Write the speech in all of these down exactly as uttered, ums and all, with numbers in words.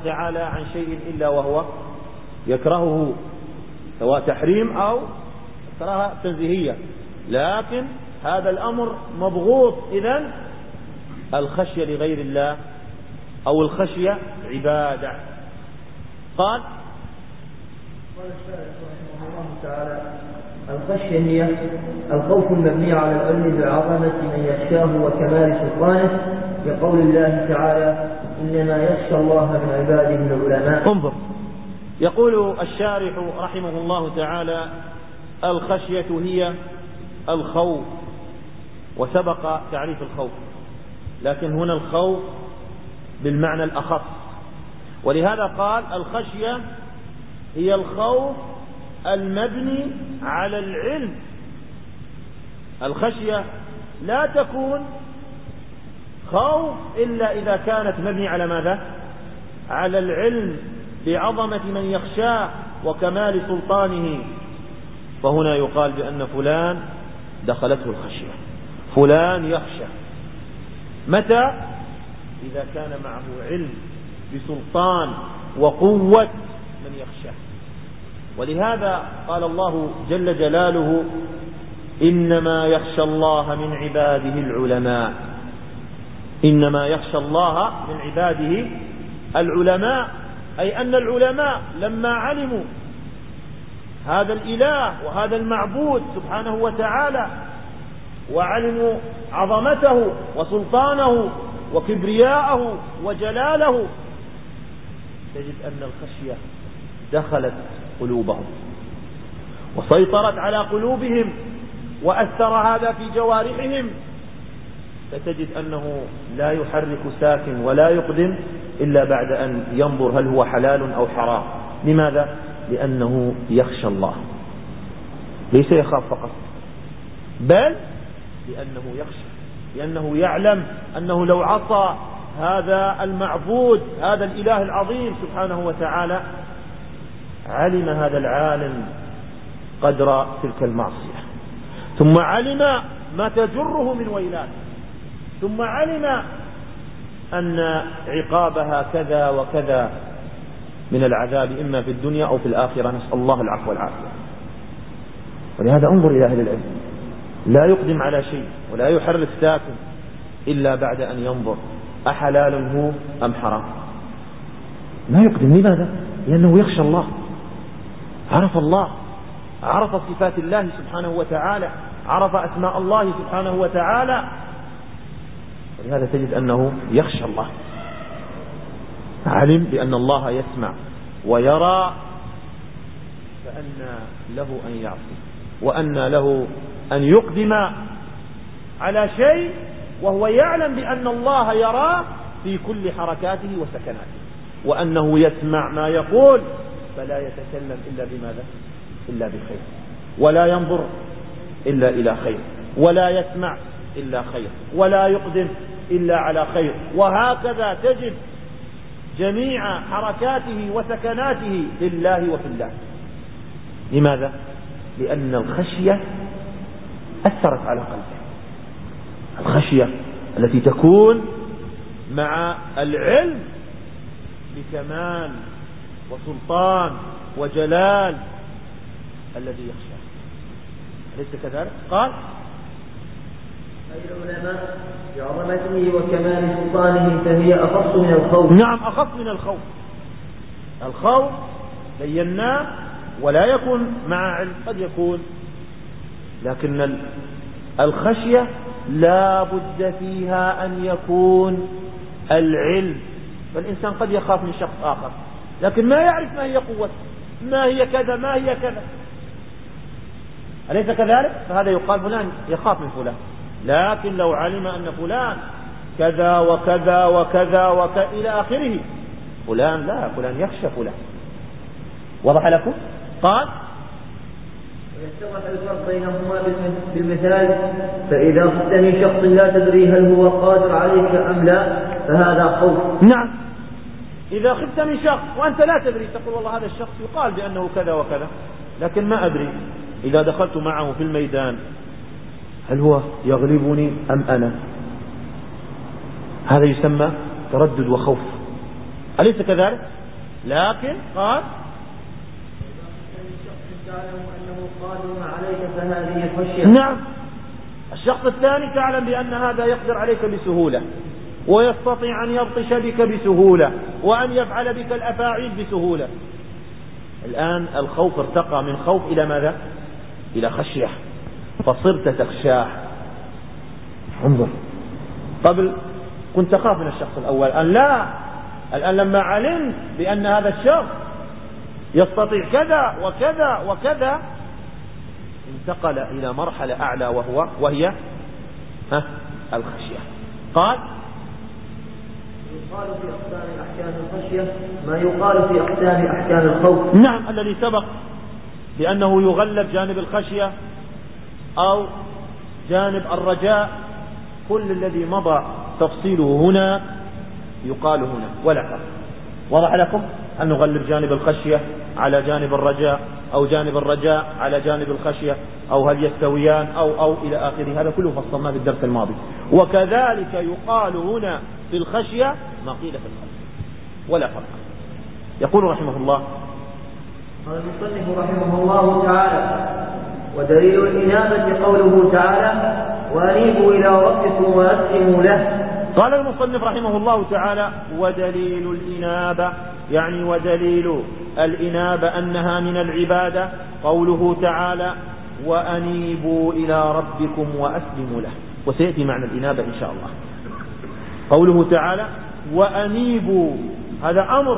تعالى عن شيء إلا وهو يكرهه، سواء تحريم أو كراهة تنزيهية، لكن هذا الأمر مبغوض. إذن الخشية لغير الله أو الخشية عبادة. قال قال الشارع رحمه الله تعالى: الخشية هي الخوف المبني على العلم بعظمة من يخشاه وكمال سلطانه، لقول الله تعالى: إنما يخشى الله من عباده العلماء. انظر، يقول الشارح رحمه الله تعالى: الخشية هي الخوف، وسبق تعريف الخوف، لكن هنا الخوف بالمعنى الأخص، ولهذا قال الخشية هي الخوف المبني على العلم. الخشية لا تكون خوف إلا إذا كانت مبني على ماذا؟ على العلم بعظمة من يخشاه وكمال سلطانه، فهنا يقال بأن فلان دخلته الخشية، فلان يخشى. متى؟ إذا كان معه علم بسلطان وقوة من يخشاه. ولهذا قال الله جل جلاله: إنما يخشى الله من عباده العلماء. إنما يخشى الله من عباده العلماء، أي أن العلماء لما علموا هذا الإله وهذا المعبود سبحانه وتعالى، وعلموا عظمته وسلطانه وكبرياءه وجلاله، تجد أن الخشية دخلت قلوبهم وسيطرت على قلوبهم، وأثر هذا في جوارحهم، فتجد أنه لا يحرك ساكن ولا يقدم إلا بعد أن ينظر هل هو حلال أو حرام. لماذا؟ لأنه يخشى الله، ليس يخاف فقط، بل لأنه يخشى، لأنه يعلم أنه لو عصى هذا المعبود هذا الإله العظيم سبحانه وتعالى، علم هذا العالم قدر تلك المعصية، ثم علم ما تجره من ويلات، ثم علم أن عقابها كذا وكذا من العذاب، إما في الدنيا أو في الآخرة، نسأل الله العفو والعافية. ولهذا انظر إلى أهل العلم، لا يقدم على شيء ولا يحرك ساكن إلا بعد أن ينظر أحلال هو أم حرام. لا يقدم. لماذا؟ لأنه يخشى الله، عرف الله، عرف صفات الله سبحانه وتعالى، عرف أسماء الله سبحانه وتعالى، ولهذا تجد أنه يخشى الله، علم بأن الله يسمع ويرى، فأن له أن يعصي وأن له أن يقدم على شيء وهو يعلم بأن الله يرى في كل حركاته وسكناته، وأنه يسمع ما يقول، فلا يتكلم إلا بماذا؟ إلا بخير، ولا ينظر إلا إلى خير، ولا يسمع إلا خير، ولا يقدم إلا على خير. وهكذا تجد جميع حركاته وسكناته لله وفي الله. لماذا؟ لأن الخشية أثرت على قلبه، الخشية التي تكون مع العلم بكمال وسلطان وجلال الذي يخشى، أليس كذلك؟ قال: أي العلماء بعظمته وكمال سلطانه فهي أخص من الخوف. نعم، أخص من الخوف. الخوف بيناه ولا يكون مع علم، قد يكون، لكن الخشية لا بد فيها أن يكون العلم. فالإنسان قد يخاف من شخص آخر لكن ما يعرف ما هي قوته، ما هي كذا، ما هي كذا، أليس كذلك؟ فهذا يقال فلان يخاف من فلان. لكن لو علم أن فلان كذا وكذا وكذا وكذا إلى آخره، فلان لا، فلان يخشى فلان. وضح لكم؟ قال: ويتضح الفرق بينهما بالمثال: فإذا خفت من شخص لا تدري هل هو قادر عليك أم لا فهذا خوف. نعم، إذا خفت من شخص وأنت لا تدري، تقول والله هذا الشخص يقال بأنه كذا وكذا، لكن ما أدري إذا دخلت معه في الميدان هل هو يغلبني أم أنا. هذا يسمى تردد وخوف. أليس كذلك؟ لكن قال نعم، الشخص الثاني تعلم بأن هذا يقدر عليك بسهولة ويستطيع أن يبطش بك بسهولة وأن يفعل بك الأفاعيل بسهولة. الآن الخوف ارتقى من خوف إلى ماذا؟ إلى خشية، فصرت تخشاه. انظر، قبل كنت تخاف من الشخص الأول، الآن لا، الآن لما علمت بأن هذا الشخص يستطيع كذا وكذا وكذا انتقل إلى مرحلة أعلى وهو وهي ها الخشية. قال يقال في أقسام أحكام الخشية ما يقال في أقسام أحكام الخوف. نعم، الذي سبق بأنه يغلب جانب الخشية أو جانب الرجاء، كل الذي مضى تفصيله هنا يقال هنا ولا فرق. وضح لكم أن نغلب جانب الخشية على جانب الرجاء أو جانب الرجاء على جانب الخشية أو هل يستويان أو أو إلى آخره، هذا كله فصلناه في الدرس الماضي. وكذلك يقال هنا في الخشية ما قيل في الخشية ولا فرق. يقول رحمه الله: قال المصنف رحمه الله تعالى: ودليل الإنابة قوله تعالى: وأنيبوا إلى ربكم وأسلموا له. قال المصنف رحمه الله تعالى: ودليل الإنابة، يعني ودليل الإنابة أنها من العبادة قوله تعالى: وأنيبوا إلى ربكم وأسلموا له. وسيأتي معنى الإنابة إن شاء الله. قوله تعالى: وأنيبوا، هذا أمر،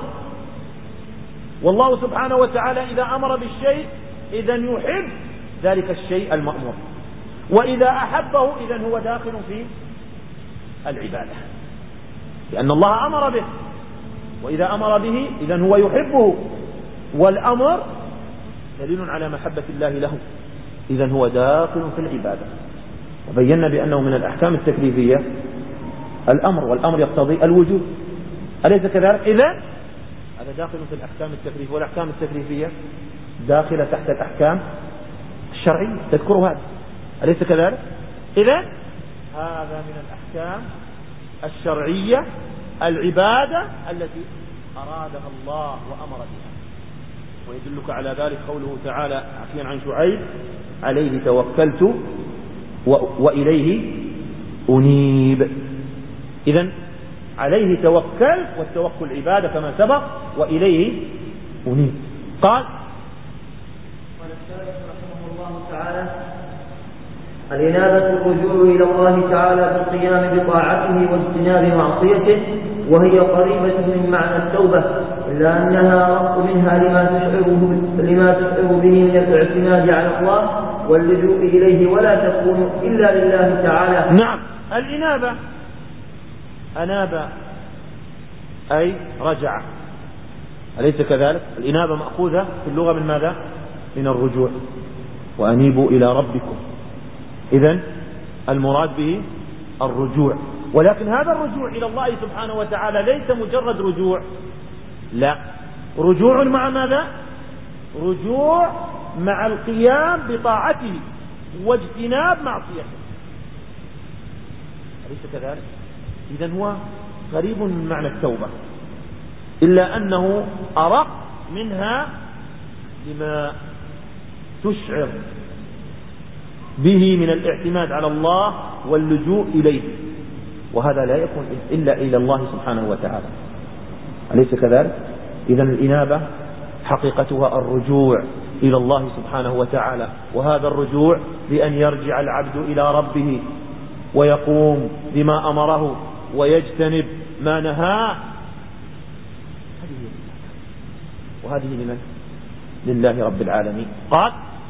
والله سبحانه وتعالى إذا أمر بالشيء إذن يحب ذلك الشيء المأمور، وإذا أحبه إذن هو داخل في العبادة، لأن الله أمر به، وإذا أمر به إذن هو يحبه، والأمر دليل على محبة الله له، إذن هو داخل في العبادة. وبينا بأنه من الأحكام التكليفية الأمر، والأمر يقتضي الوجوب، أليس كذلك؟ إذن هذا داخل في الأحكام التكليفية، والأحكام التكليفية داخلة تحت الأحكام الشرعية، تذكروا هذا، أليس كذلك؟ إذن هذا من الأحكام الشرعية العبادة التي أرادها الله وأمر بها. ويدلك على ذلك قوله تعالى عفيا عن شعيب: عليه توكلت وإليه أنيب. إذن عليه توكل، والتوكل عبادة كما سبق، وإليه أنيب. قال قال الشارح رحمه الله تعالى: الإنابة الرجوع إلى الله تعالى بالقيام بطاعته واجتناب معصيته، وهي قريبة من معنى التوبة، إلا أنها أرق منها لما تشعره لما تشعر به من الاعتماد على الله واللجوء إليه، ولا تكون إلا لله تعالى. نعم، الإنابة أناب أي رجع، أليس كذلك؟ الإنابة مأخوذة في اللغة من ماذا؟ من الرجوع. وأنيبوا إلى ربكم، إذن المراد به الرجوع. ولكن هذا الرجوع إلى الله سبحانه وتعالى ليس مجرد رجوع، لا، رجوع مع ماذا؟ رجوع مع القيام بطاعته واجتناب معصيته، أليس كذلك؟ إذن هو قريب من معنى التوبة، إلا أنه أرق منها لما تشعر به من الاعتماد على الله واللجوء إليه، وهذا لا يكون إلا إلى الله سبحانه وتعالى، أليس كذلك؟ إذن الإنابة حقيقتها الرجوع إلى الله سبحانه وتعالى، وهذا الرجوع بأن يرجع العبد إلى ربه ويقوم بما أمره ويجتنب ما نهاه. وهذه لمن؟ لله رب العالمين. قال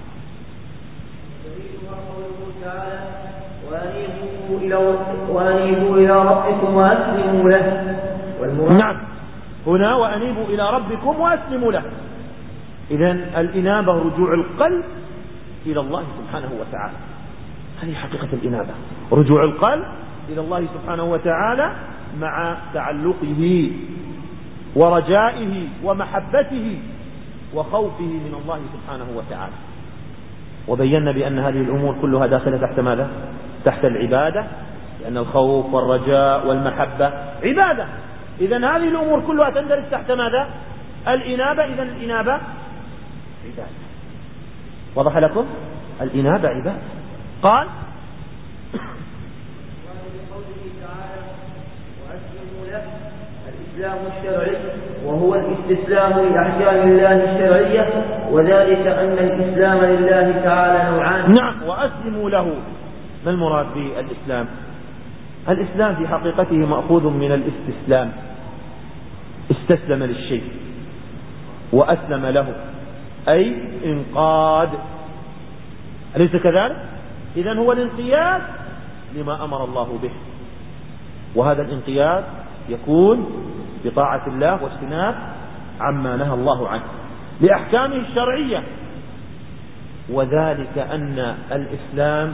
وأنيبوا إلى ربكم وأسلموا له. نعم، هنا وأنيبوا إلى ربكم وأسلموا له. إذن الإنابة رجوع القلب إلى الله سبحانه وتعالى، هذه حقيقة الإنابة، رجوع القلب إلى الله سبحانه وتعالى مع تعلقه ورجائه ومحبته وخوفه من الله سبحانه وتعالى. وبينا بأن هذه الأمور كلها داخلة تحت ماذا؟ تحت العبادة، لأن الخوف والرجاء والمحبة عبادة، إذن هذه الأمور كلها تندرج تحت ماذا؟ الإنابة. إذن الإنابة عبادة. وضح لكم؟ الإنابة عبادة. قال الإسلام الشرعي وهو الاستسلام لأحكام الله الشرعية، وذلك أن الإسلام لله تعالى نوعان. نعم. وأسلموا له. ما المراد بالإسلام؟ الإسلام في حقيقته مأخوذ من الاستسلام، استسلم للشيء وأسلم له، أي انقاد. أليس كذلك؟ إذن هو الانقياد لما أمر الله به، وهذا الانقياد يكون بطاعة الله واجتناب عما نهى الله عنه لأحكامه الشرعية. وذلك أن الإسلام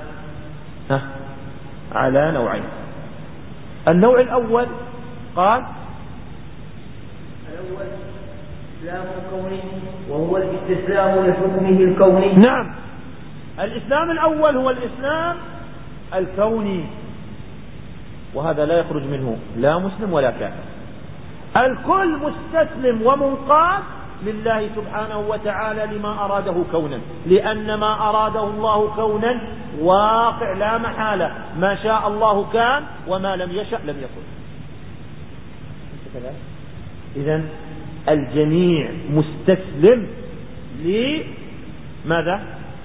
على نوعين. النوع الأول قال الأول إسلام كوني وهو الاستسلام لحكمه الكوني. نعم. الإسلام الأول هو الإسلام الكوني، وهذا لا يخرج منه لا مسلم ولا كافر. الكل مستسلم ومنقاد لله سبحانه وتعالى لما أراده كونا، لأن ما أراده الله كونا واقع لا محالة. ما شاء الله كان وما لم يشأ لم يكن. إذن الجميع مستسلم لماذا؟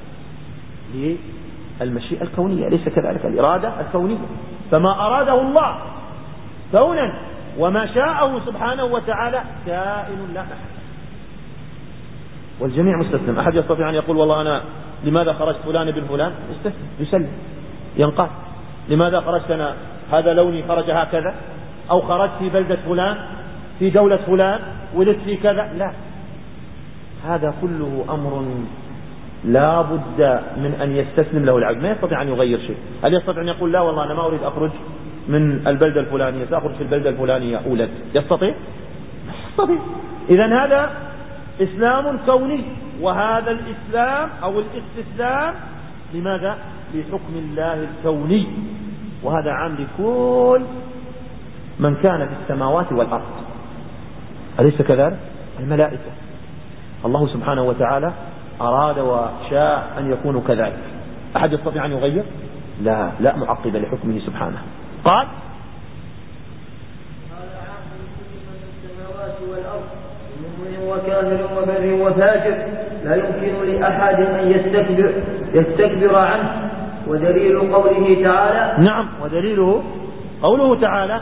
للمشيئة الكونية، ليس كذلك؟ الإرادة الكونية. فما أراده الله كونا وما شاءه سبحانه وتعالى كائن لا محالة، والجميع مستسلم. أحد يستطيع أن يقول والله أنا لماذا خرجت فلان بن فلان؟ يستسلم، يسلم، ينقاد. لماذا خرجت أنا؟ هذا لوني خرج هكذا، أو خرجت في بلدة فلان، في دولة فلان، ولدت في كذا. لا، هذا كله أمر لا بد من أن يستسلم له العبد، ما يستطيع أن يغير شيء. هل يستطيع أن يقول لا والله أنا ما أريد أخرج من البلدة الفلانية، سأخرج في البلدة الفلانية أولد؟ يستطيع؟ ما يستطيع. إذن هذا إسلام كوني، وهذا الإسلام أو الاستسلام لماذا؟ لحكم الله الكوني، وهذا عام لكل من كان في السماوات والأرض. أليس كذلك؟ الملائكة الله سبحانه وتعالى أراد وشاء أن يكونوا كذلك. أحد يستطيع أن يغير؟ لا، لا معقب لحكمه سبحانه. قال هذا عام لكل من في السماوات والأرض، مؤمن وكافر وبر وفاجر، لا يمكن لأحد أن يستكبر يستكبر عنه. ودليل قوله تعالى. نعم. ودليله قوله تعالى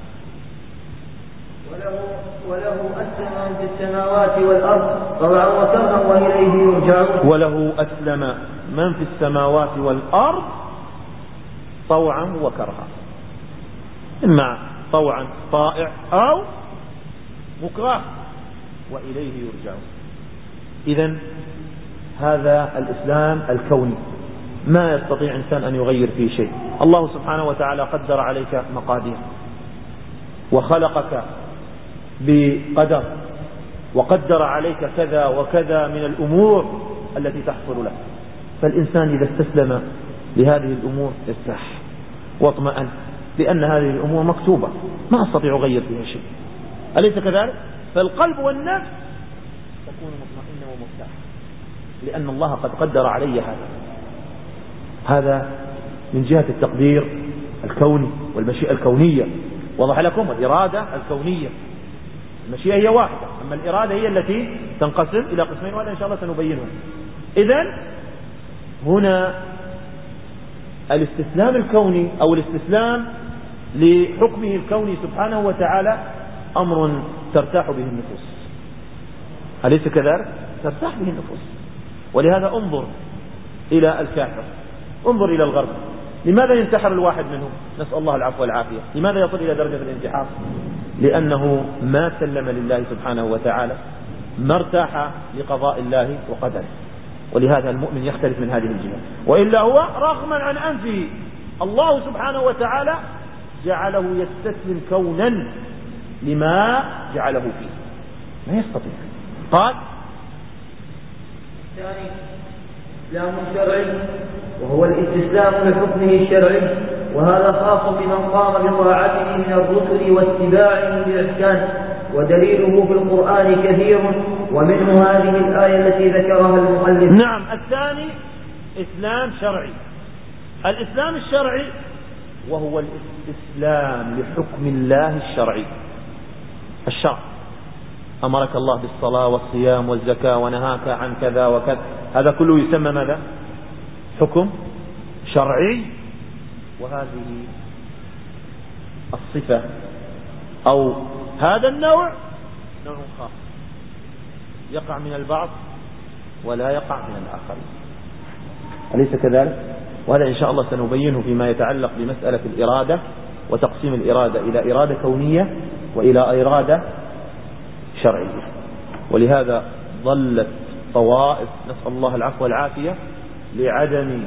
وله, وله أسلم في السماوات والأرض طوعا وكرها وإليه يرجعون. وله أسلم من في السماوات والأرض طوعا وكرها، إما طوعا طائع أو مكره وإليه يرجعون. إذن هذا الإسلام الكوني ما يستطيع إنسان أن يغير فيه شيء. الله سبحانه وتعالى قدر عليك مقادير، وخلقك بقدر، وقدر عليك كذا وكذا من الأمور التي تحصل لك. فالإنسان إذا استسلم لهذه الأمور يرتاح واطمئن، لأن هذه الأمور مكتوبة ما أستطيع أغير فيها شيء. أليس كذلك؟ فالقلب والنفس تكون مطمئنة ومرتاحة، لأن الله قد قدر علي هذا. هذا من جهة التقدير الكوني والمشيئة الكونية. وضح لكم؟ الإرادة الكونية. المشيئة هي واحدة، أما الإرادة هي التي تنقسم إلى قسمين، وهذا إن شاء الله سنبينه. إذن هنا الاستسلام الكوني أو الاستسلام لحكمه الكوني سبحانه وتعالى أمر ترتاح به النفوس. أليس كذلك؟ ترتاح به النفوس. ولهذا انظر إلى الكافر، انظر إلى الغرب، لماذا ينتحر الواحد منهم؟ نسأل الله العفو والعافية. لماذا يصل إلى درجة الانتحار؟ لأنه ما سلم لله سبحانه وتعالى، ما ارتاح لقضاء الله وقدره. ولهذا المؤمن يختلف من هذه الجهة. وإلا هو رغما عن أنفه الله سبحانه وتعالى جعله يستسلم كونا لما جعله فيه، ما يستطيع. قال الثاني إسلام شرعي وهو الاستسلام لحكمه الشرعي، وهذا خاص بمن قام بطاعته من الرسل واتباعهم بإحسان، ودليله في القرآن كثير، ومنه هذه الآية التي ذكرها المؤلف. نعم. الثاني إسلام شرعي. الإسلام الشرعي وهو الإسلام لحكم الله الشرعي. الشرع أمرك الله بالصلاة والصيام والزكاة ونهاك عن كذا وكذا، هذا كله يسمى ماذا؟ حكم شرعي. وهذه الصفة أو هذا النوع نوع خاص يقع من البعض ولا يقع من الآخرين، أليس كذلك؟ وهذا إن شاء الله سنبينه فيما يتعلق بمسألة الإرادة وتقسيم الإرادة إلى إرادة كونية وإلى إرادة شرعية. ولهذا ظلت طوائف نسأل الله العفو والعافية لعدم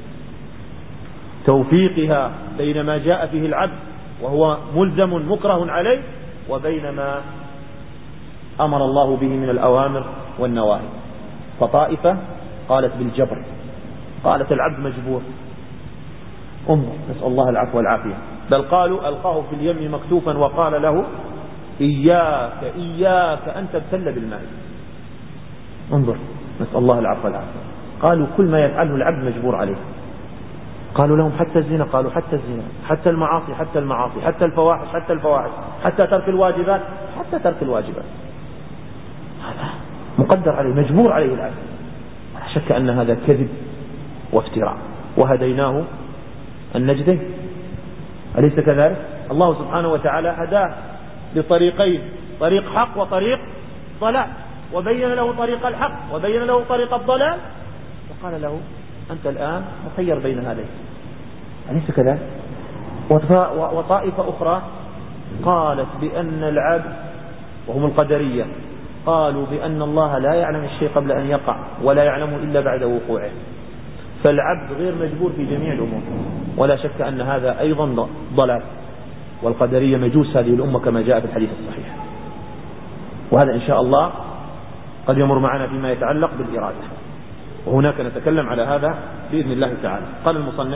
توفيقها بين ما جاء فيه العبد وهو ملزم مكره عليه وبين ما أمر الله به من الأوامر والنواهي. فطائفة قالت بالجبر، قالت العبد مجبور، انظر نسأل الله العفو والعافية، بل قالوا ألقاه في اليم مكتوفا وقال له إياك إياك أن تبتل بالماء. انظر نسأل الله العفو والعافية. قالوا كل ما يفعله العبد مجبور عليه. قالوا لهم حتى الزنا، قالوا حتى الزنا، حتى المعاصي، حتى المعاصي، حتى الفواحش، حتى الفواحش، حتى ترك الواجبات، حتى ترك الواجبات، هذا مقدر عليه، مجبور عليه العبد. لا شك أن هذا كذب وافتراء، وهديناه النجدين، أليس كذلك؟ الله سبحانه وتعالى هداه لطريقين، طريق حق وطريق ضلال، وبين له طريق الحق وبين له طريق الضلال، وقال له أنت الآن مخير بين هذين، أليس كذلك؟ وطائفة أخرى قالت بأن العبد، وهم القدرية، قالوا بأن الله لا يعلم الشيء قبل أن يقع ولا يعلمه إلا بعد وقوعه، فالعبد غير مجبور في جميع الأمور. ولا شك أن هذا أيضا ضلال، والقدرية مجوس هذه الأمة كما جاء في الحديث الصحيح. وهذا إن شاء الله قد يمر معنا فيما يتعلق بالإرادة، وهناك نتكلم على هذا بإذن الله تعالى. قال المصنف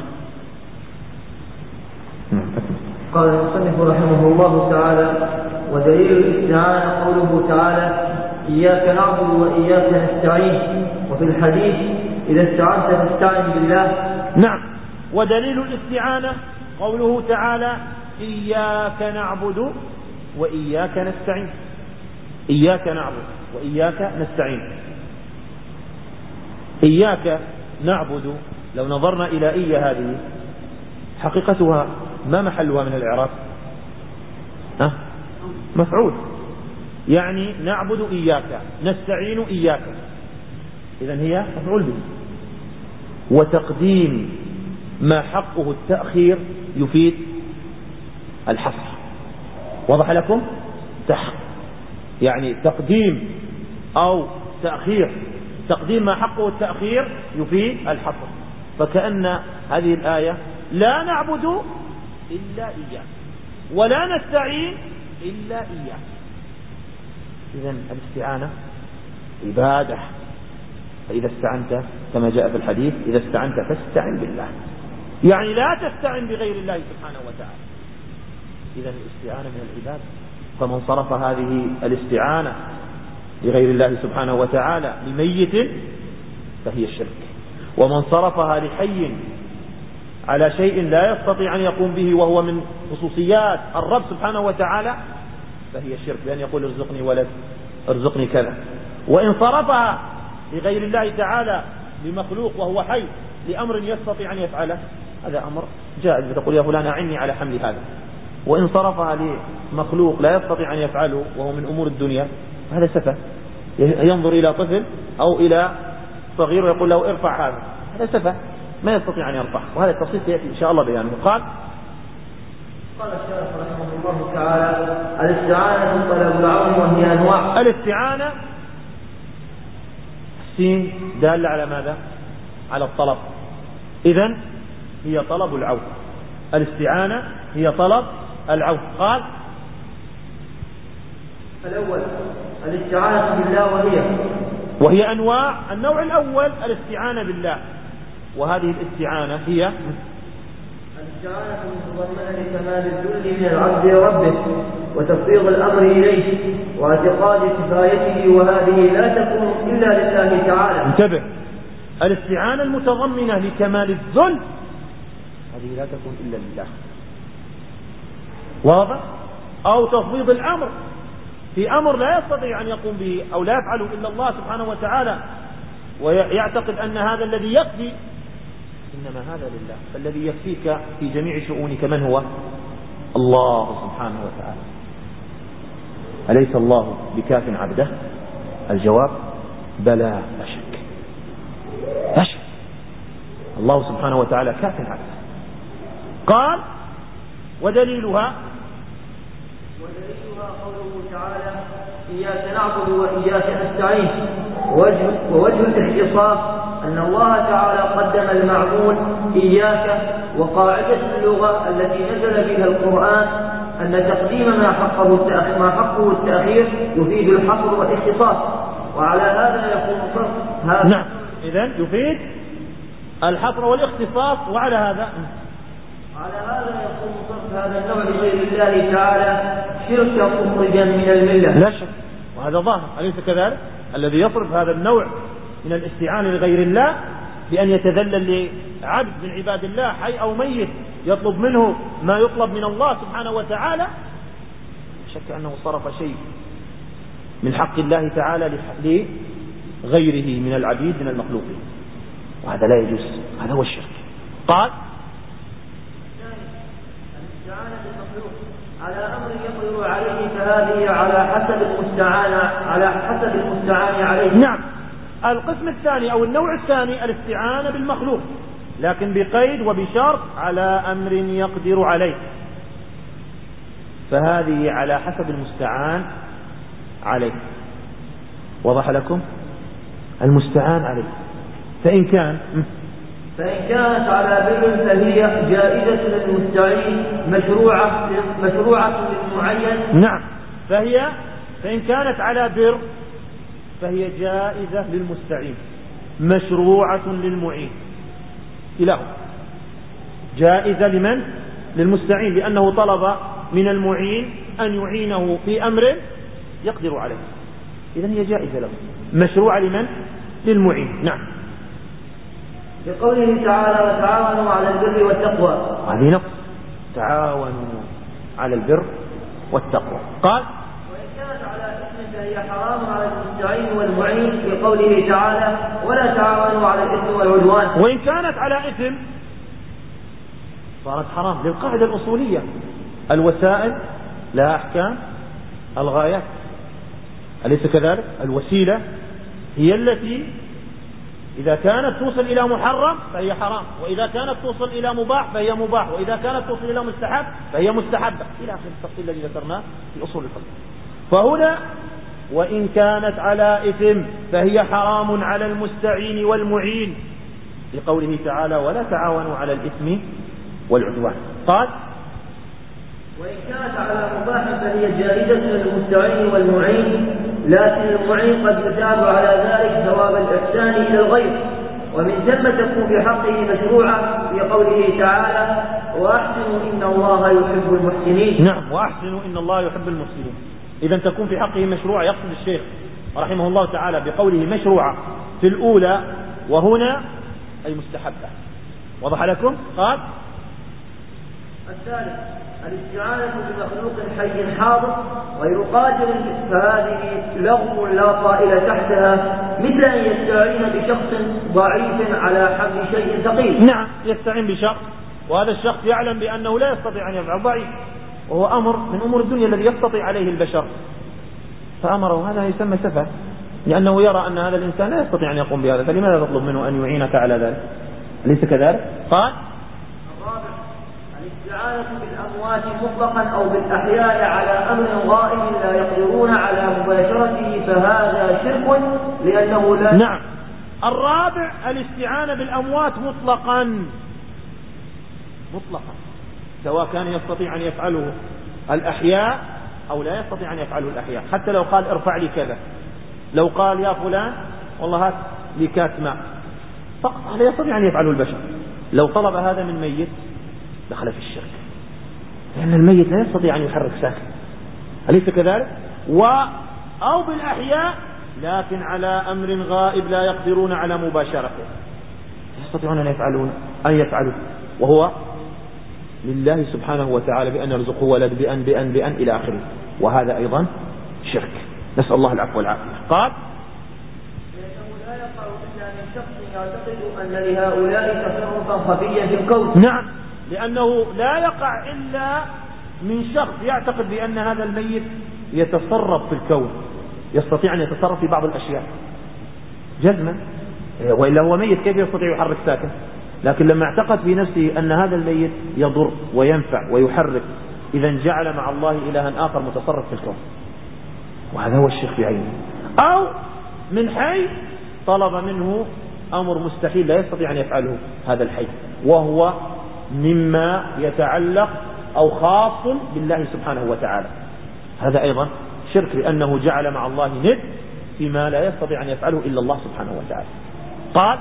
قال المصنف رحمه الله تعالى: ودليل الاستعانة قوله تعالى: إياك نعبد وإياك نستعين. وفي الحديث: إذا استعنت فاستعن بالله. نعم. ودليل الاستعانة قوله تعالى: إياك نعبد وإياك نستعين. إياك نعبد وإياك نستعين. إياك نعبد لو نظرنا إلى إيا هذه حقيقتها ما محلها من الإعراب؟ أه؟ مفعول، يعني نعبد إياك نستعين إياك، إذن هي مفعول به. وتقديم ما حقه التأخير يفيد الحصر. وضح لكم؟ تح يعني تقديم أو تأخير، تقديم ما حقه التأخير يفيد الحصر. فكأن هذه الآية لا نعبد إلا إياك ولا نستعين إلا إياك. إذن الاستعانة عبادة، فإذا استعنت كما جاء في الحديث: إذا استعنت فاستعن بالله، يعني لا تستعن بغير الله سبحانه وتعالى. إذن الاستعانة من العبادة، فمن صرف هذه الاستعانة لغير الله سبحانه وتعالى لميت فهي الشرك، ومن صرفها لحي على شيء لا يستطيع أن يقوم به وهو من خصوصيات الرب سبحانه وتعالى فهي الشرك، بأن يقول ارزقني ولد، ارزقني كذا. وإن صرفها لغير الله تعالى لمخلوق وهو حي لأمر يستطيع أن يفعله هذا أمر جائز، تقول يا فلان أعني على حمل هذا. وإن صرفها لمخلوق لا يستطيع أن يفعله وهو من أمور الدنيا هذا سفه، ينظر إلى طفل أو إلى صغير ويقول له ارفع هذا، هذا سفه ما يستطيع أن يرفع. وهذا التفصيل سيأتي إن شاء الله بيانه. قال قال الشيخ رحمه الله تعالى: الاستعانة طلب العون وهي أنواع. الاستعانة السين دالة على ماذا؟ على الطلب، إذن هي طلب العون. الاستعانة هي طلب العون. قال: الأول الاستعانة بالله وهي وهي أنواع. النوع الأول الاستعانة بالله، وهذه الاستعانة هي الاستعانة متضمنة لكمال الذل من العبد لربه وتفويض الأمر إليه واعتقاد كفايته، وهذه لا تكون إلا لله تعالى. انتبه، الاستعانة المتضمنة لكمال الذل هذه لا تكون إلا لله، واضح؟ أو تفويض الأمر في أمر لا يستطيع أن يقوم به أو لا يفعله إلا الله سبحانه وتعالى، ويعتقد أن هذا الذي يكفي، إنما هذا لله. فالذي يكفيك في جميع شؤونك من هو؟ الله سبحانه وتعالى. أليس الله بكاف عبده؟ الجواب بلى، لا شك، لا شك، الله سبحانه وتعالى كاف عبده. قال ودليلها ودليلها قوله تعالى إياك نعبد وإياك نستعين. ووجه, ووجه الاختصاص أن الله تعالى قدم المعمول إياك، وقاعدة اللغة التي نزل بها القرآن أن تقديم ما حقه ما حقه التأخير يفيد الحصر والاختصاص، وعلى هذا يكون صرف هذا. نعم، إذن يفيد الحصر والاختصاص، وعلى هذا على هذا يكون صرف هذا النوع لغير الله تعالى شركا مخرجا من الملة. لا شك، وهذا ظاهر، أليس كذلك؟ الذي يصرف هذا النوع من الاستعانة لغير الله بأن يتذلل لعبد من عباد الله حي أو ميت يطلب منه ما يطلب من الله سبحانه وتعالى، شك أنه صرف شيء من حق الله تعالى لغيره من العبيد من المخلوقين، وهذا لا يجوز، هذا هو الشرك. قال الاستعانة بالمخلوق على أمر يقدر عليه فهذه على حسب المستعان على حسب المستعان عليه. نعم، القسم الثاني أو النوع الثاني الاستعانة بالمخلوق، لكن بقيد وبشرط على أمر يقدر عليه، فهذه على حسب المستعان عليه. وضح لكم؟ المستعان عليه، فإن كان فإن كانت على بر فهي جائزة للمستعين مشروعة مشروعة للمعين. نعم، فهي فإن كانت على بر فهي جائزة للمستعين مشروعة للمعين. إله جائزة لمن؟ للمستعين، لأنه طلب من المعين أن يعينه في أمر يقدر عليه، إذن هي جائزة له، مشروعة لمن؟ للمعين. نعم، بقوله تعالى وتعاونوا على البر والتقوى، هذه نقص، تعاونوا على البر والتقوى. قال وإن كانت على إثم فهي حرام على المستعين والمعين بقوله تعالى ولا تعاونوا على الإثم والعدوان. وإن كانت على إثم صارت حرام للقاعدة الأصولية الوسائل لا أحكام الغايات، أليس كذلك؟ الوسيلة هي التي إذا كانت توصل إلى محرم فهي حرام، وإذا كانت توصل إلى مباح فهي مباح، وإذا كانت توصل إلى مستحب فهي مستحبة، إلى آخر التفصيل الذي ذكرناه في أصول الفقه. فهنا وإن كانت على إثم فهي حرام على المستعين والمعين لقوله تعالى ولا تعاونوا على الإثم والعدوان. قال وإن كانت على مباح فهي جائزة للمستعين والمعين، لكن المعين قد يثاب على ذلك ثواب الإحسان إلى الغير، ومن ثم تكون في حقه مشروعة في قوله تعالى وأحسنوا إن الله يحب المحسنين. نعم، وأحسنوا إن الله يحب المحسنين، إذا تكون في حقه مشروعة. يقصد الشيخ رحمه الله تعالى بقوله مشروعة في الأولى وهنا أي مستحبة. وضح لكم؟ قال الثالث الاستعانة بمخلوق حي حاضر غير قادر، فهذه لغو لا طائل تحتها، مثل أن يستعين بشخص ضعيف على حمل شيء ثقيل. نعم، يستعين بشخص وهذا الشخص يعلم بأنه لا يستطيع أن يفعل، ضعيف، وهو أمر من أمور الدنيا الذي يستطيع عليه البشر، فأمره، هذا يسمى سفه، لأنه يرى أن هذا الإنسان لا يستطيع أن يقوم بهذا، فلماذا تطلب منه أن يعينك على ذلك؟ أليس كذلك؟ قال الاستعانة بالأموات مطلقا أو بالأحياء على أمر غائب لا يقدرون على مباشرته، فهذا شرك لأنه لا. نعم، الرابع الاستعانة بالأموات مطلقا مطلقا سواء كان يستطيع أن يفعله الأحياء أو لا يستطيع أن يفعله الأحياء، حتى لو قال ارفع لي كذا، لو قال يا فلان والله هات لي كاس ماء، فقط لا يستطيع أن يفعله البشر. لو طلب هذا من ميت دخل في الشرك، لأن الميت لا يستطيع أن يحرك ساكن، أليس كذلك؟ و أو بالأحياء لكن على أمر غائب لا يقدرون على مباشرته، يستطيعون أن يفعلون أن يفعلوا، وهو لله سبحانه وتعالى بأن يرزقه ولد بأن بأن بأن إلى آخره، وهذا أيضا شرك، نسأل الله العفو والعافية. قال لأنه لا يقع إلا من شخص يعتقد أن لهؤلاء تصرفا خفيا في الكون. نعم، لأنه لا يقع إلا من شخص يعتقد بأن هذا الميت يتصرف في الكون، يستطيع أن يتصرف في بعض الأشياء جزما، وإلا هو ميت كيف يستطيع يحرك ساكن؟ لكن لما اعتقد في نفسه أن هذا الميت يضر وينفع ويحرك، إذا جعل مع الله إلها آخر متصرف في الكون، وهذا هو الشرك بعينه. أو من حي طلب منه أمر مستحيل لا يستطيع أن يفعله هذا الحي، وهو مما يتعلق أو خاص بالله سبحانه وتعالى، هذا أيضا شرك، لأنه جعل مع الله ند فيما لا يستطيع أن يفعله إلا الله سبحانه وتعالى. قال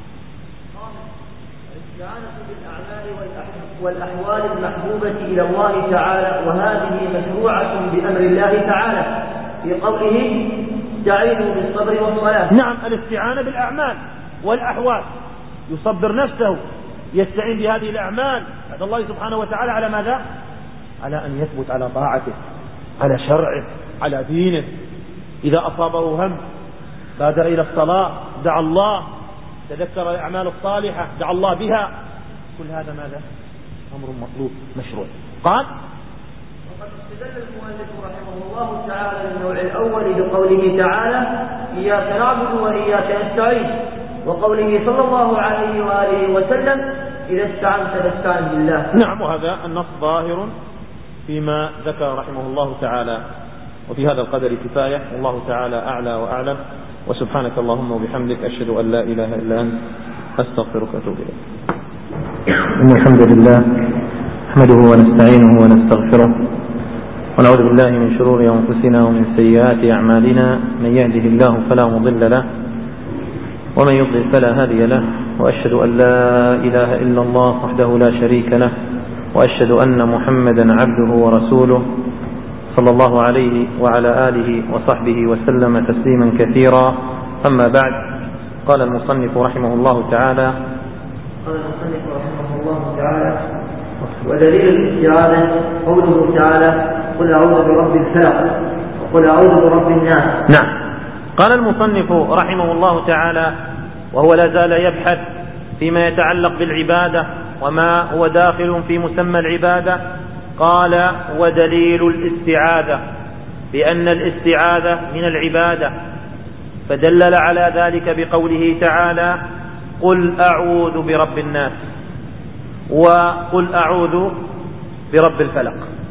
الاستعانة بالأعمال والأحوال المحبوبة إلى الله تعالى، وهذه مشروعة بأمر الله تعالى في قوله استعينوا بالصبر والصلاة. نعم، الاستعانة بالأعمال والأحوال، يصبر نفسه، يستعين بهذه الأعمال بعد الله سبحانه وتعالى على ماذا؟ على أن يثبت على طاعته، على شرعه، على دينه. إذا أصابه هم بادر إلى الصلاة، دعا الله، تذكر الأعمال الصالحة، دعا الله بها، كل هذا ماذا؟ أمر مطلوب مشروع. قال وقد استدل المؤلف رحمه الله تعالى للنوع الأول بقوله تعالى إياك نعبد وإياك نستعين، وقوله صلى الله عليه وآله وسلم إذا استعنت فاستعن بالله. نعم، وهذا النص ظاهر فيما ذكر رحمه الله تعالى. وفي هذا القدر كفاية، والله تعالى أعلى وأعلم، وسبحانك اللهم وبحمدك أشهد أن لا إله إلا أنت أستغفرك وأتوب إليك. إن الحمد لله نحمده ونستعينه ونستغفره، ونعوذ بالله من شرور أنفسنا ومن سيئات أعمالنا، من يهده الله فلا مضل له ومن يضلل فلا هادي له، وأشهد أن لا إله إلا الله وحده لا شريك له، وأشهد أن محمدا عبده ورسوله صلى الله عليه وعلى آله وصحبه وسلم تسليما كثيرا. أما بعد، قال المصنف رحمه الله تعالى قال المصنف رحمه الله تعالى ودليل الاستعاذة قوله تعالى قل أعوذ برب الفلق وقل أعوذ برب الناس. نعم، قال المصنف رحمه الله تعالى وهو لا زال يبحث فيما يتعلق بالعبادة وما هو داخل في مسمى العبادة. قال ودليل الاستعاذة بأن الاستعاذة من العبادة، فدلل على ذلك بقوله تعالى قل أعوذ برب الناس وقل أعوذ برب الفلق.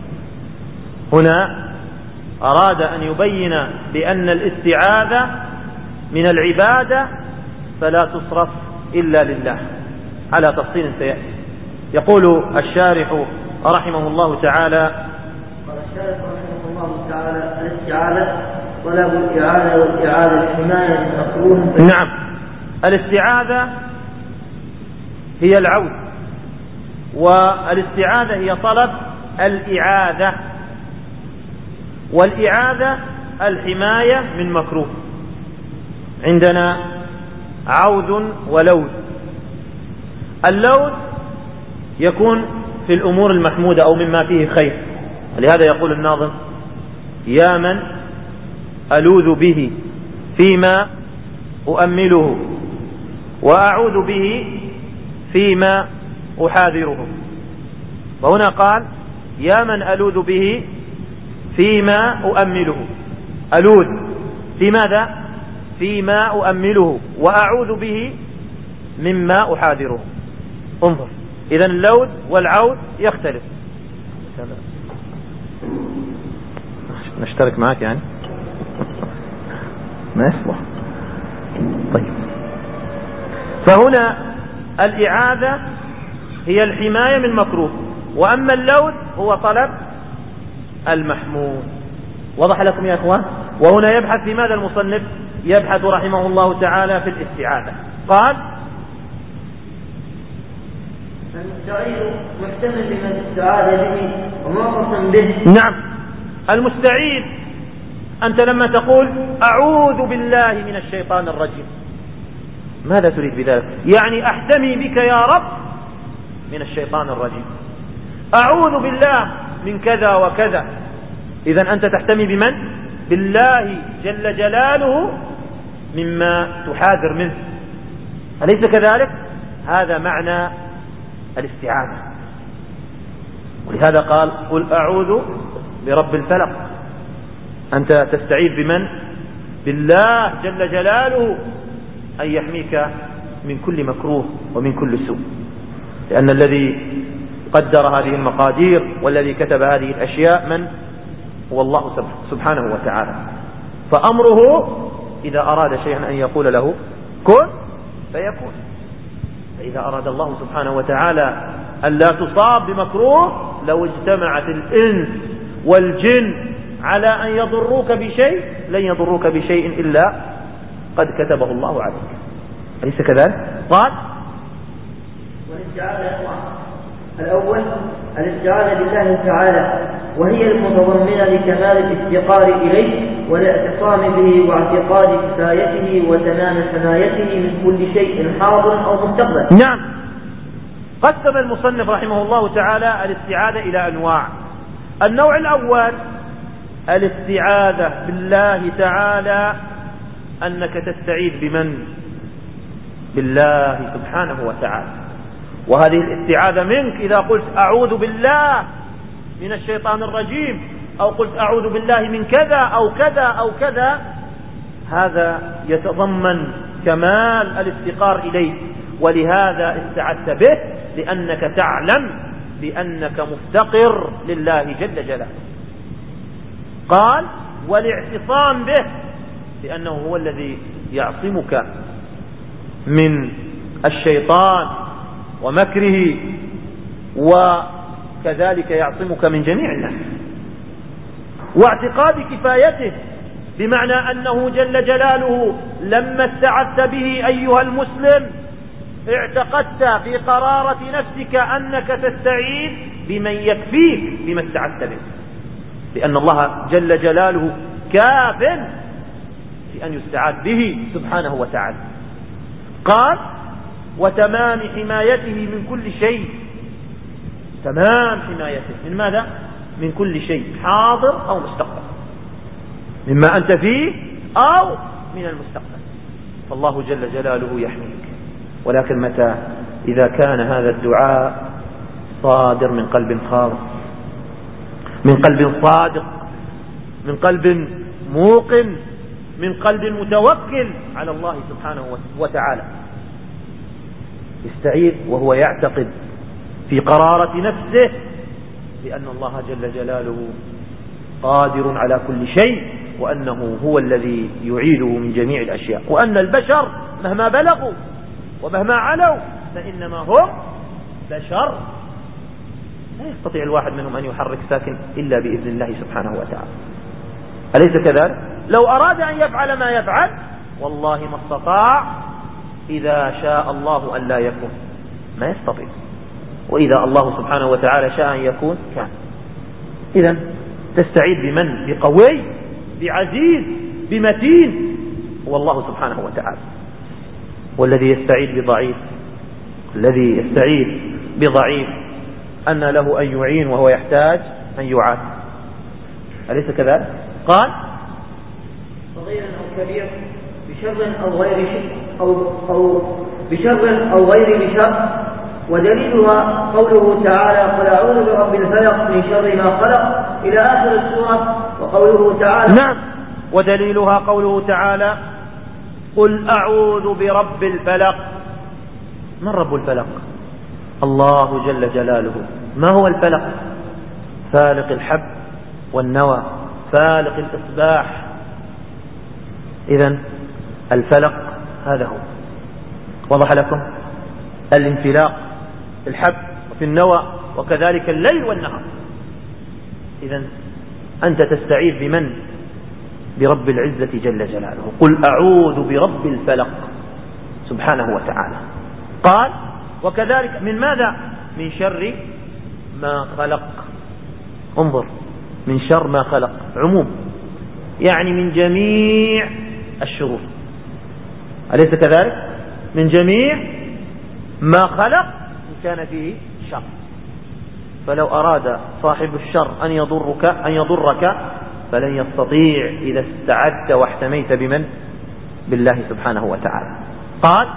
هنا أراد أن يبين بأن الاستعاذة من العبادة فلا تصرف إلا لله، على تفصيل سيأتي. يقول الشارح رحمه الله تعالى قال الشارح رحمه الله تعالى الاستعاذة طلب الإعانة والإعادة الحماية من مكروه. نعم، الاستعاذة هي العود، والاستعاذة هي طلب الإعادة، والإعادة الحماية من مكروه. عندنا عوذ ولوذ. اللوذ يكون في الأمور المحمودة أو مما فيه خير، ولهذا يقول الناظم يا من ألوذ به فيما أؤمله وأعوذ به فيما أحاذره. وهنا قال يا من ألوذ به فيما أؤمله، ألوذ في ماذا؟ فيما أؤمله، وأعوذ به مما أحاذره. انظر، إذن اللوذ والعوذ يختلف. نشترك معك يعني ما يصلح. طيب، فهنا الإعاذة هي الحماية من مكروه، وأما اللوذ هو طلب المحمود. وضح لكم يا أخوان؟ وهنا يبحث في ماذا المصنف؟ يبحث رحمه الله تعالى في الاستعاذة. قال المستعيذ محتمل بمن استعاذ به ومعتصم به. نعم، المستعيذ أنت لما تقول أعوذ بالله من الشيطان الرجيم ماذا تريد بذلك؟ يعني أحتمي بك يا رب من الشيطان الرجيم، أعوذ بالله من كذا وكذا. إذن أنت تحتمي بمن؟ بالله جل جلاله مما تحاذر منه، أليس كذلك؟ هذا معنى الاستعاذة. ولهذا قال قل أعوذ برب الفلق، أنت تستعيذ بمن؟ بالله جل جلاله أن يحميك من كل مكروه ومن كل سوء، لأن الذي قدر هذه المقادير والذي كتب هذه الأشياء من؟ هو الله سبحانه وتعالى. فأمره إذا أراد شيئا أن يقول له كن فيكون. فإذا أراد الله سبحانه وتعالى أن لا تصاب بمكروه لو اجتمعت الإنس والجن على أن يضروك بشيء لن يضروك بشيء إلا قد كتبه الله عليك، أليس كذلك؟ قال والاستعاذة الأول الاستعاذة بالله تعالى، وهي المتضمنة لكمال الافتقار إليه والاعتصام به واعتقاد كفايته وتمام حمايته من كل شيء حاضر أو مستقبل. نعم، قسم المصنف رحمه الله تعالى الاستعاذة إلى أنواع. النوع الأول الاستعاذة بالله تعالى أنك تستعيذ بمن؟ بالله سبحانه وتعالى. وهذه الاستعاذة منك إذا قلت أعوذ بالله من الشيطان الرجيم أو قلت أعوذ بالله من كذا أو كذا أو كذا، هذا يتضمن كمال الافتقار إليه، ولهذا استعذت به لأنك تعلم بأنك مفتقر لله جل جلاله. قال والاعتصام به لأنه هو الذي يعصمك من الشيطان ومكره، وكذلك يعصمك من جميع الناس. واعتقاد كفايته بمعنى أنه جل جلاله لما استعذت به أيها المسلم اعتقدت في قرارة نفسك أنك تستعيذ بمن يكفيك بما استعذت به، لأن الله جل جلاله كاف في أن يستعاذ به سبحانه وتعالى. قال وتمام حمايته من كل شيء. تمام حمايته من ماذا؟ من كل شيء حاضر أو مستقبل، مما أنت فيه أو من المستقبل، فالله جل جلاله يحميك. ولكن متى؟ إذا كان هذا الدعاء صادر من قلب خالص، من قلب صادق، من قلب موقن، من قلب متوكل على الله سبحانه وتعالى. يستعيذ وهو يعتقد في قرارة نفسه بأن الله جل جلاله قادر على كل شيء، وأنه هو الذي يعيده من جميع الأشياء، وأن البشر مهما بلغوا ومهما علوا فإنما هم بشر، لا يستطيع الواحد منهم أن يحرك ساكن إلا بإذن الله سبحانه وتعالى، أليس كذلك؟ لو أراد أن يفعل ما يفعل والله ما استطاع إذا شاء الله أن لا يكون، ما يستطيع، وإذا الله سبحانه وتعالى شاء أن يكون كان. إذن تستعيذ بمن؟ بقوي، بعزيز، بمتين، هو الله سبحانه وتعالى. والذي يستعيذ بضعيف، الذي يستعيذ بضعيف أن له أن يعين وهو يحتاج أن يعاد، أليس كذلك؟ قال صغير أو كبير بشر أو غير شر أو, أو بشر أو غير بشر. ودليلها قوله تعالى قل أعوذ برب الفلق من شر ما خلق إلى آخر السورة. وقوله تعالى نعم، ودليلها قوله تعالى قل أعوذ برب الفلق. من رب الفلق؟ الله جل جلاله. ما هو الفلق؟ فالق الحب والنوى، فالق الإصباح. إذن الفلق هذا هو، وضح لكم الانفلاق الحب في النوى، وكذلك الليل والنهار. إذن أنت تستعيذ بمن؟ برب العزة جل جلاله. قل أعوذ برب الفلق سبحانه وتعالى. قال وكذلك من ماذا؟ من شر ما خلق. انظر، من شر ما خلق عموم، يعني من جميع الشرور، أليس كذلك؟ من جميع ما خلق إن كان فيه شر. فلو أراد صاحب الشر أن يضرك أن يضرك فلن يستطيع إذا استعدت واحتميت بمن؟ بالله سبحانه وتعالى. قال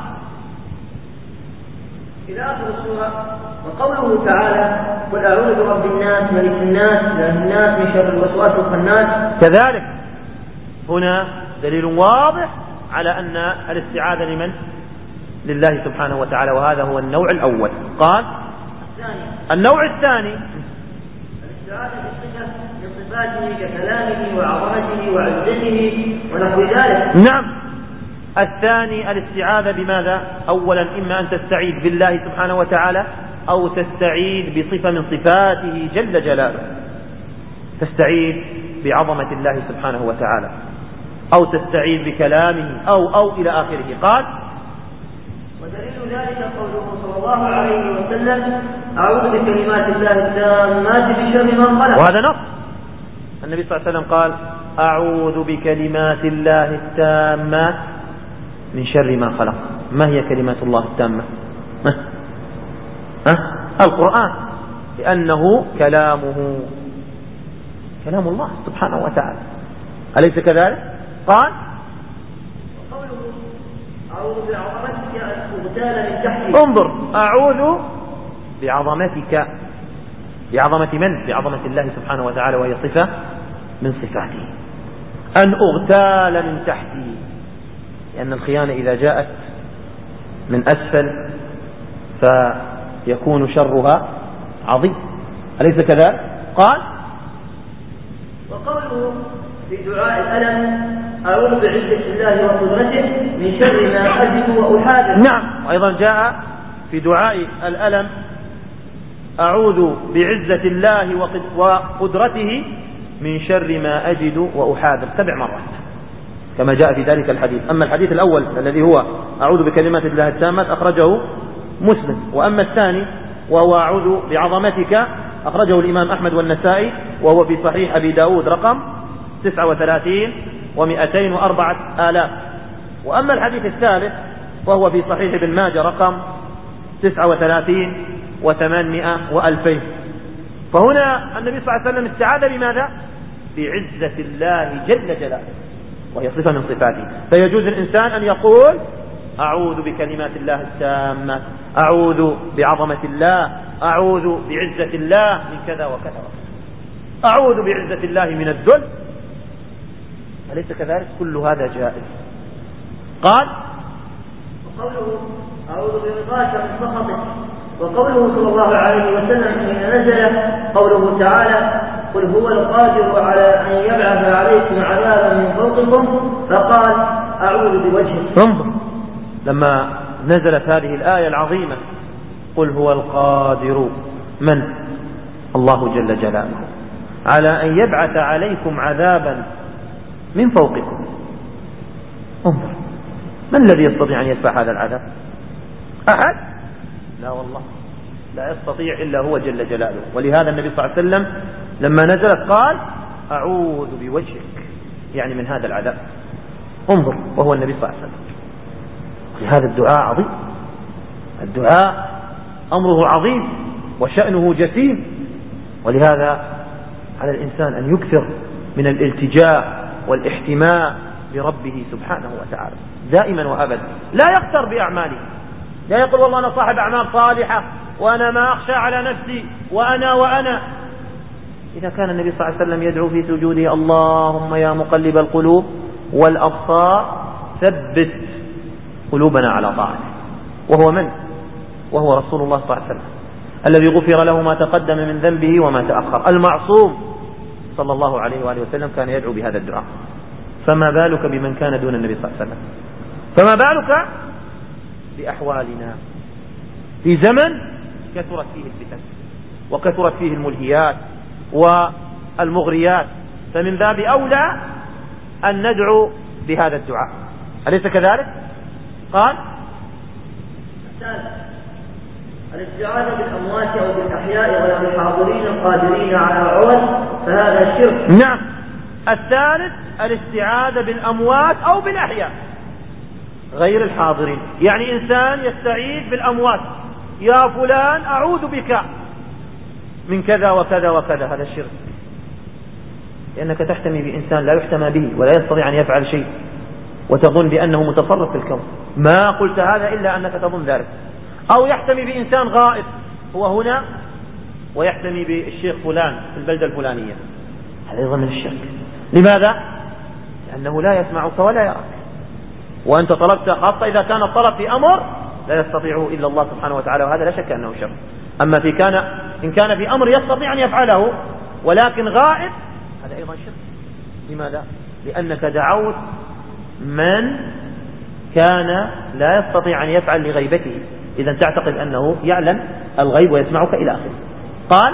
إلى آخر السورة. وقوله تعالى قل أعوذ برب الناس ملك الناس إله الناس من شر الوسواس الخناس. كذلك هنا دليل واضح على أن الاستعاذة لمن؟ لله سبحانه وتعالى، وهذا هو النوع الأول. قال النوع الثاني الاستعاذة بصفة من صفاته ككلامه وعظمته وعزته ونحو ذلك. نعم. الثاني الاستعاذة بماذا؟ أولا إما أن تستعيذ بالله سبحانه وتعالى أو تستعيذ بصفة من صفاته جل جلاله، تستعيذ بعظمة الله سبحانه وتعالى أو تستعيذ بكلامه أو أو إلى آخره. قال ودليل ذلك قوله صلى الله عليه وسلم أعوذ بكلمات الله التامات من شر ما خلق. وهذا نص، النبي صلى الله عليه وسلم قال أعوذ بكلمات الله التامات من شر ما خلق. ما هي كلمات الله التامة؟ أه؟ أه؟ القرآن، لأنه كلامه كلام الله سبحانه وتعالى، أليس كذلك؟ قال وقوله أعوذ بعظمتك أغتال من تحتي. انظر، أعوذ بعظمتك، بعظمة من؟ بعظمة الله سبحانه وتعالى، وهي صفة من صفاته. أن أغتال من تحتي، لأن الخيانة إذا جاءت من أسفل فيكون شرها عظيم، أليس كذلك؟ قال وقوله في دعاء الألم أعوذ بعزة الله وقدرته من شر ما أجد وأحاذر. نعم. وأيضا جاء في دعاء الألم أعوذ بعزة الله وقدرته من شر ما أجد وأحاذر سبع مرات كما جاء في ذلك الحديث. أما الحديث الأول الذي هو أعوذ بكلمات الله التامات أخرجه مسلم، وأما الثاني وهو أعوذ بعظمتك أخرجه الإمام أحمد والنسائي، وهو في صحيح أبي داود رقم تسعة وثلاثين ومئتين وأربعة آلاف. وأما الحديث الثالث وهو في صحيح ابن ماجه رقم تسعة وثلاثين وثمانمائة وألفين. فهنا النبي صلى الله عليه وسلم استعاذ بماذا؟ بعزة الله جل جلاله، وهي صفة من صفاته. فيجوز الإنسان أن يقول أعوذ بكلمات الله التامة، أعوذ بعظمة الله، أعوذ بعزة الله من كذا وكذا وكذا، أعوذ بعزة الله من الذل، أليس كذلك؟ كل هذا جائز. قال وقوله أعوذ برضاك من سخطك. وقوله صلى الله عليه وسلم حين نزل قوله تعالى قل هو القادر على أن يبعث عليكم عذابا من فوقكم فقال أعوذ بوجهك. انظر، لما نزلت هذه الآية العظيمة قل هو القادر، من؟ الله جل جلاله، على أن يبعث عليكم عذابا من فوقكم. انظر، من الذي يستطيع أن يدفع هذا العذاب؟ أحد؟ لا والله، لا يستطيع إلا هو جل جلاله. ولهذا النبي صلى الله عليه وسلم لما نزلت قال أعوذ بوجهك، يعني من هذا العذاب. انظر، وهو النبي صلى الله عليه وسلم. هذا الدعاء عظيم، الدعاء أمره عظيم وشأنه جسيم، ولهذا على الإنسان أن يكثر من الالتجاء والاحتماء بربه سبحانه وتعالى دائما وأبدا، لا يغتر بأعماله، لا يقول والله أنا صاحب أعمال صالحة وأنا ما أخشى على نفسي وأنا وأنا. إذا كان النبي صلى الله عليه وسلم يدعو في سجوده اللهم يا مقلب القلوب والأبصار ثبت قلوبنا على طاعته، وهو من؟ وهو رسول الله صلى الله عليه وسلم الذي غفر له ما تقدم من ذنبه وما تأخر، المعصوم صلى الله عليه وآله وسلم كان يدعو بهذا الدعاء، فما بالك بمن كان دون النبي صلى الله عليه وسلم؟ فما بالك بأحوالنا في زمن كثرت فيه الفتن وكثرت فيه الملهيات والمغريات، فمن باب أولى أن ندعو بهذا الدعاء، أليس كذلك؟ قال الاستعانة بالأموات أو بالأحياء غير الحاضرين القادرين على العوض فهذا شرك. نعم. الثالث الاستعاذة بالأموات أو بالأحياء غير الحاضرين، يعني إنسان يستعيذ بالأموات، يا فلان أعوذ بك من كذا وكذا وكذا، هذا الشرك، لأنك تحتمي بإنسان لا يحتمى به ولا يستطيع أن يفعل شيء وتظن بأنه متصرف في الكون. ما قلت هذا إلا أنك تظن ذلك. أو يحتمي بإنسان غائب هو هنا ويحتمي بالشيخ فلان في البلدة الفلانية، هذا أيضا من الشرك. لماذا؟ لأنه لا يسمعك ولا يراك، وأنت طلبت، خاصة إذا كان الطلب في أمر لا يستطيعه إلا الله سبحانه وتعالى، وهذا لا شك أنه شرك. أما في كان إن كان في أمر يستطيع أن يفعله ولكن غائب، هذا أيضا شرك. لماذا؟ لأنك دعوت من كان لا يستطيع أن يفعل لغيبته، إذا تعتقد أنه يعلم الغيب ويسمعك إلى آخره. قال: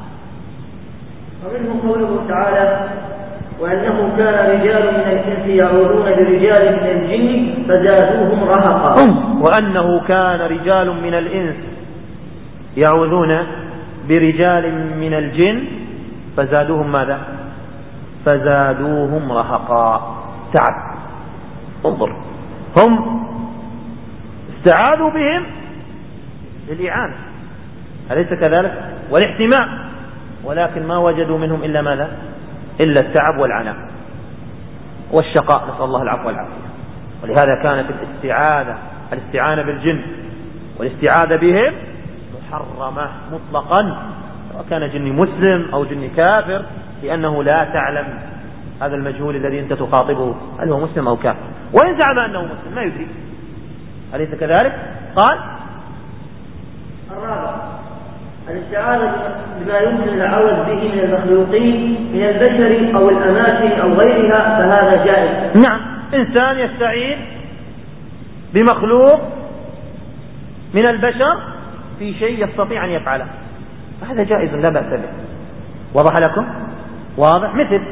ومنه قوله تعالى: وأنه كان رجال من الإنس يعوذون برجال من الجن فزادوهم رهقا. وأنه كان رجال من الإنس يعوذون برجال من الجن فزادوهم ماذا؟ فزادوهم رهقا، تعب. انظر، هم استعاذوا بهم للإعانة، أليس كذلك؟ والاحتماء، ولكن ما وجدوا منهم إلا ماذا؟ إلا التعب والعناء والشقاء، نسأل الله العفو والعافية. ولهذا كانت الاستعاذة الاستعانة بالجن والاستعاذة بهم محرمة مطلقا، وكان جن مسلم أو جن كافر، لأنه لا تعلم هذا المجهول الذي أنت تخاطبه هل هو مسلم أو كافر، وإن زعم أنه مسلم ما يدري، أليس كذلك؟ قال: الرابع الاستعاذة بما يمكن العوذ به من المخلوقين من البشر أو الأماكن أو غيرها فهذا جائز. نعم، إنسان يستعين بمخلوق من البشر في شيء يستطيع أن يفعله، فهذا جائز لا بأس به. واضح لكم؟ واضح. مثل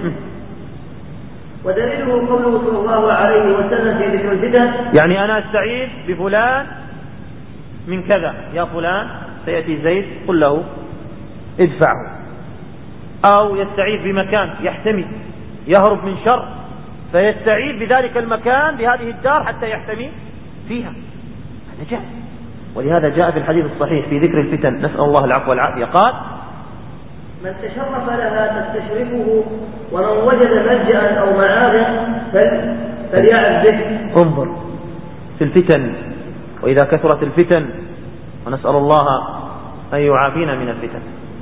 ودليله قوله صلى الله عليه وسلم في ذكر الفتن، يعني أنا أستعيذ بفلان من كذا، يا فلان سيأتي زيد قل له ادفعه. أو يستعيذ بمكان يحتمي يهرب من شر فيستعيذ بذلك المكان بهذه الدار حتى يحتمي فيها، هذا جائز. ولهذا جاء في الحديث الصحيح في ذكر الفتن، نسأل الله العفو والعافية، قال: من تشرف لها تستشرفه ومن وجد ملجأ أو معاذا فليعذ به. انظر في الفتن، وإذا كثرت الفتن، ونسأل الله أن يعافينا من الفتن.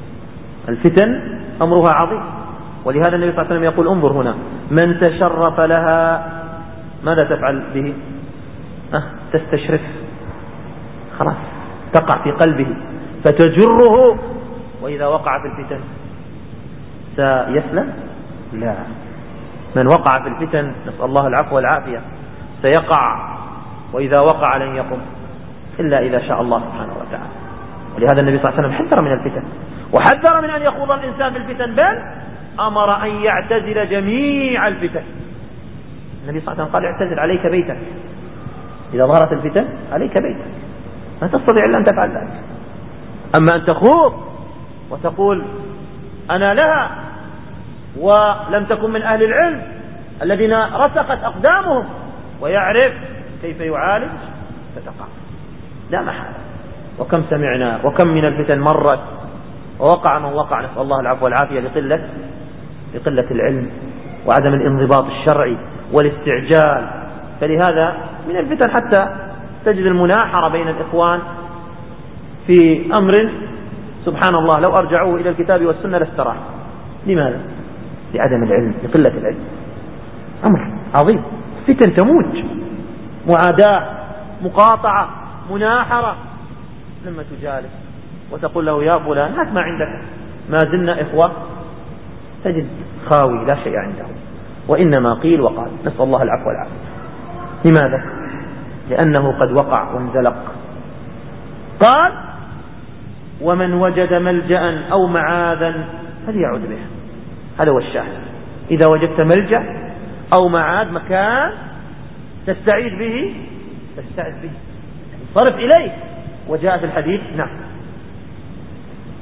الفتن أمرها عظيم، ولهذا النبي صلى الله عليه وسلم يقول: انظر هنا، من تشرف لها ماذا تفعل به؟ أه تستشرف، خلاص تقع في قلبه فتجره، وإذا وقع في الفتن سيسلم؟ لا، من وقع في الفتن نسأل الله العفو والعافية سيقع، وإذا وقع لن يقم إلا إذا شاء الله سبحانه وتعالى. ولهذا النبي صلى الله عليه وسلم حذر من الفتن، وحذر من أن يخوض الإنسان في الفتن، بل أمر أن يعتزل جميع الفتن. النبي صلى الله عليه وسلم قال: اعتزل، عليك بيتك، إذا ظهرت الفتن عليك بيتك، ما تستطيع إلا أن تفعل ذلك. أما أن تخوض وتقول أنا لها، ولم تكن من أهل العلم الذين رسخت أقدامهم ويعرف كيف يعالج، فتقع لا محالة. وكم سمعنا وكم من الفتن مرت ووقع من وقع، نسأل الله العفو والعافية، لقلة لقلة العلم وعدم الانضباط الشرعي والاستعجال. فلهذا من الفتن حتى تجد المناحرة بين الإخوان في أمر سبحان الله لو أرجعوه إلى الكتاب والسنة لاستراح. لماذا؟ لعدم العلم، لقلة العلم. أمر عظيم، فتن تموج، معاداة، مقاطعة، مناحرة. لما تجالس وتقول له يا فلان هات ما عندك، ما زلنا إخوة، تجد خاوي لا شيء عنده، وإنما قيل وقال، نسأل الله العفو والعافية. لماذا؟ لأنه قد وقع وانزلق. قال: ومن وجد ملجأ أو معاذا فليعد به. هذا هو الشاهد. إذا وجدت ملجأ أو معاذ، مكان تستعيذ به، تستعذ به، صرف إليه. وجاء في الحديث نعم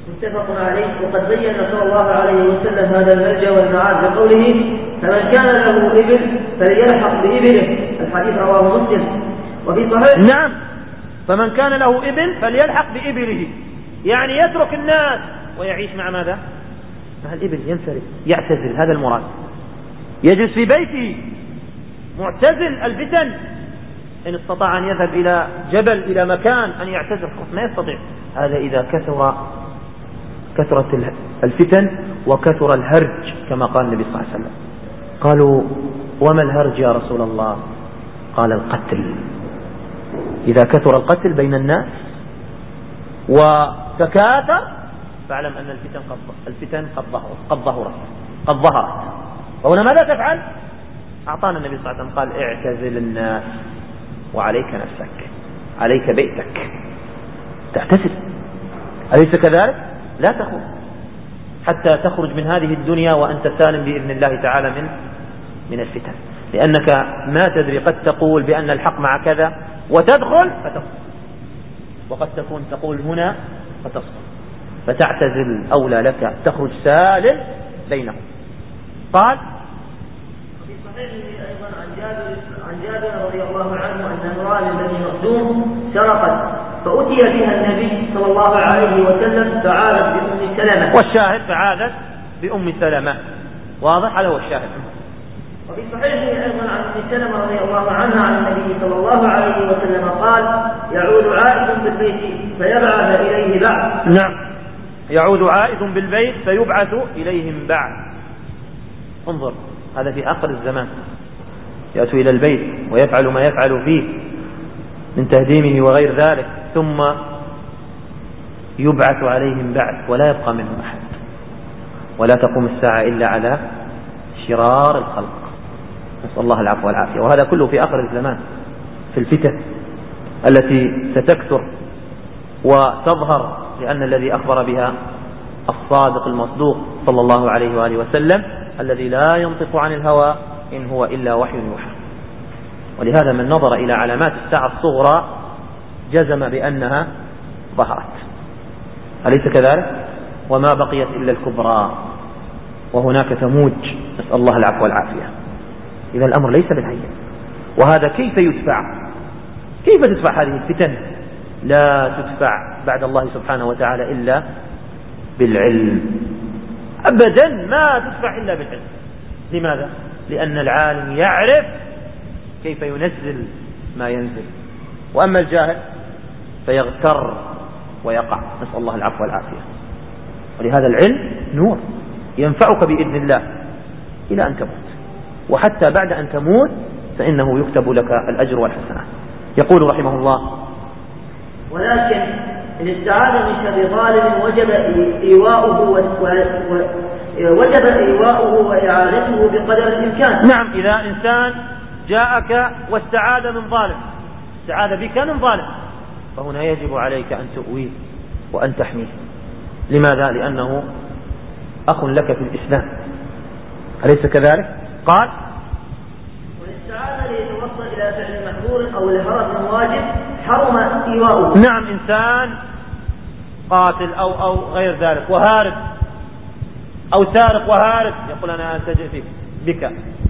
متفق عليه. وقد بين صلى الله عليه وسلم هذا الملجأ والمعاد بقوله فمن كان له إبل فليلحق بإبله، الحديث رواه مسلم. وفي صحيح نعم، فمن كان له إبل فليلحق بإبله، يعني يترك الناس ويعيش مع ماذا؟ مع الإبل، ينفرد، يعتزل، هذا المراد. يجلس في بيته معتزل الفتن، إن استطاع أن يذهب إلى جبل إلى مكان أن يعتزل ما يستطيع. هذا إذا كثر كثرت الفتن وكثر الهرج كما قال النبي صلى الله عليه وسلم. قالوا وما الهرج يا رسول الله؟ قال القتل. إذا كثر القتل بين الناس وتكاثر فاعلم أن الفتن قد الفتن قد ظهرت قد ظهرت قد ظهرت فهنا ماذا تفعل؟ أعطانا النبي صلى الله عليه وسلم قال اعتزل الناس وعليك نفسك، عليك بيتك، تعتزل. أليس كذلك؟ لا تخرج حتى تخرج من هذه الدنيا وأنت سالم بإذن الله تعالى من من الفتن، لأنك ما تدري، قد تقول بأن الحق مع كذا وتدخل فتسقط، وقد تكون تقول هنا فتسقط، فتعتزل أولى لك، تخرج سالم بينهم. قال في صحيحه أيضا عن جابر عن جابر رضي الله عنه أن امرأة من بني مخزوم سرقت فأتي بها النبي صلى الله عليه وسلم فعادت بأم سلمة، والشاهد فعادت بأم سلمة، واضح هذا هو الشاهد. وفي صحيحه أيضا عن ام سلمة رضي الله عنها عن النبي صلى الله عليه وسلم قال يعود عائد بالبيت فيبعث إليه بعد. نعم، يعود عائد بالبيت فيبعث إليهم بعد. انظر، هذا في آخر الزمان، يأتي إلى البيت ويفعل ما يفعل فيه من تهديمه وغير ذلك، ثم يبعث عليهم بعد ولا يبقى منهم أحد، ولا تقوم الساعة إلا على شرار الخلق، نسأل الله العفو والعافية. وهذا كله في آخر الزمان، في الفتن التي ستكثر وتظهر، لأن الذي أخبر بها الصادق المصدوق صلى الله عليه وآله وسلم الذي لا ينطق عن الهوى إن هو إلا وحي يوحى. ولهذا من نظر إلى علامات الساعة الصغرى جزم بأنها ظهرت، أليس كذلك؟ وما بقيت إلا الكبرى، وهناك تموج، نسأل الله العفو والعافية. إذا الأمر ليس بالهين. وهذا كيف يدفع؟ كيف تدفع هذه الفتن؟ لا تدفع بعد الله سبحانه وتعالى إلا بالعلم، أبدا ما تدفع إلا بالعلم. لماذا؟ لأن العالم يعرف كيف ينزل ما ينزل، وأما الجاهل فيغتر ويقع، نسأل الله العفو والعافية. ولهذا العلم نور ينفعك بإذن الله إلى أن تموت، وحتى بعد أن تموت فإنه يكتب لك الأجر والحسنات. يقول رحمه الله ولكن إن استعاذ من شر ظالم وجب إيواؤه وجب إيواؤه وإعانته بقدر الإمكان. نعم، إذا إنسان جاءك واستعاذ من ظالم، استعاذ بك من ظالم، فهنا يجب عليك أن تؤويه وأن تحميه. لماذا؟ لأنه أخ لك في الإسلام، أليس كذلك؟ قال والاستعاذة ليتوصل إلى فعل محظور أو الهرب من واجب حرم إيواؤه. نعم، إنسان قاتل أو أو غير ذلك وهارب، أو سارق وهارب، يقول أنا ألتجئ فيك بك